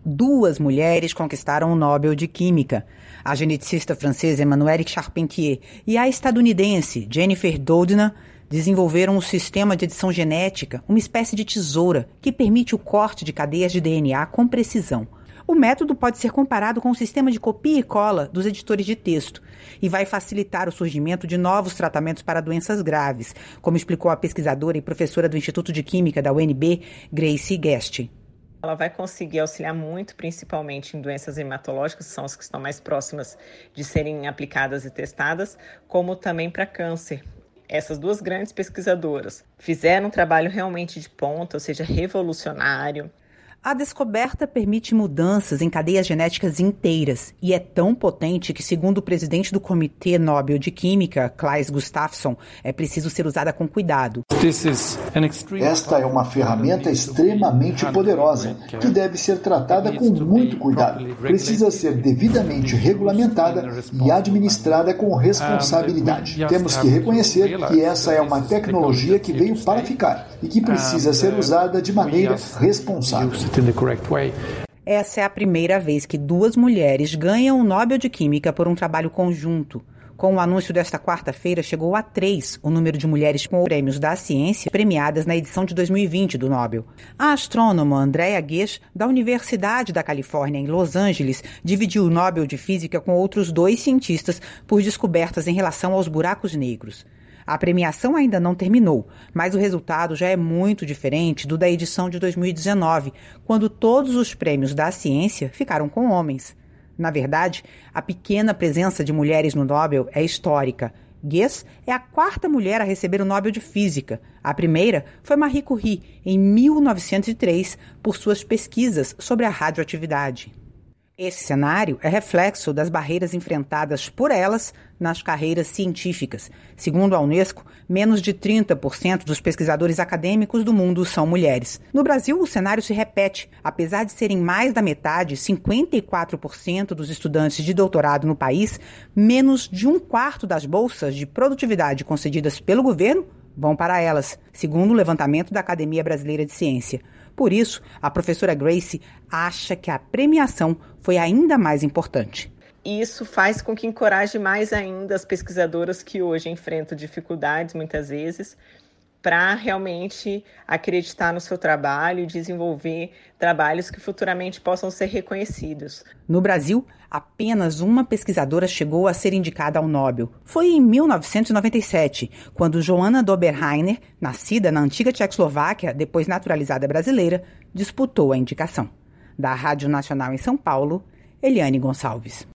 2 mulheres conquistaram o Nobel de Química. A geneticista francesa Emmanuelle Charpentier e a estadunidense Jennifer Doudna desenvolveram um sistema de edição genética, uma espécie de tesoura que permite o corte de cadeias de DNA com precisão. O método pode ser comparado com o sistema de copia e cola dos editores de texto e vai facilitar o surgimento de novos tratamentos para doenças graves, como explicou a pesquisadora e professora do Instituto de Química da UNB, Grace Guest. Ela vai conseguir auxiliar muito, principalmente em doenças hematológicas, que são as que estão mais próximas de serem aplicadas e testadas, como também para câncer. Essas 2 grandes pesquisadoras fizeram um trabalho realmente de ponta, ou seja, revolucionário. A descoberta permite mudanças em cadeias genéticas inteiras e é tão potente que, segundo o presidente do Comitê Nobel de Química, Claes Gustafsson, é preciso ser usada com cuidado. Esta é uma ferramenta extremamente poderosa que deve ser tratada com muito cuidado. Precisa ser devidamente regulamentada e administrada com responsabilidade. Temos que reconhecer que essa é uma tecnologia que veio para ficar e que precisa ser usada de maneira responsável. Essa é a primeira vez que 2 mulheres ganham o Nobel de Química por um trabalho conjunto. Com o anúncio desta quarta-feira, chegou a 3 o número de mulheres com prêmios da ciência premiadas na edição de 2020 do Nobel. A astrônoma Andrea Ghez, da Universidade da Califórnia, em Los Angeles, dividiu o Nobel de Física com outros 2 cientistas por descobertas em relação aos buracos negros. A premiação ainda não terminou, mas o resultado já é muito diferente do da edição de 2019, quando todos os prêmios da ciência ficaram com homens. Na verdade, a pequena presença de mulheres no Nobel é histórica. Ghez é a 4ª mulher a receber o Nobel de Física. A primeira foi Marie Curie, em 1903, por suas pesquisas sobre a radioatividade. Esse cenário é reflexo das barreiras enfrentadas por elas nas carreiras científicas. Segundo a Unesco, menos de 30% dos pesquisadores acadêmicos do mundo são mulheres. No Brasil, o cenário se repete. Apesar de serem mais da metade, 54% dos estudantes de doutorado no país, menos de 1/4 das bolsas de produtividade concedidas pelo governo vão para elas, segundo o levantamento da Academia Brasileira de Ciência. Por isso, a professora Grace acha que a premiação foi ainda mais importante. Isso faz com que encoraje mais ainda as pesquisadoras que hoje enfrentam dificuldades, muitas vezes, para realmente acreditar no seu trabalho e desenvolver trabalhos que futuramente possam ser reconhecidos. No Brasil, apenas uma pesquisadora chegou a ser indicada ao Nobel. Foi em 1997, quando Joanna Doberheiner, nascida na antiga Tchecoslováquia, depois naturalizada brasileira, disputou a indicação. Da Rádio Nacional em São Paulo, Eliane Gonçalves.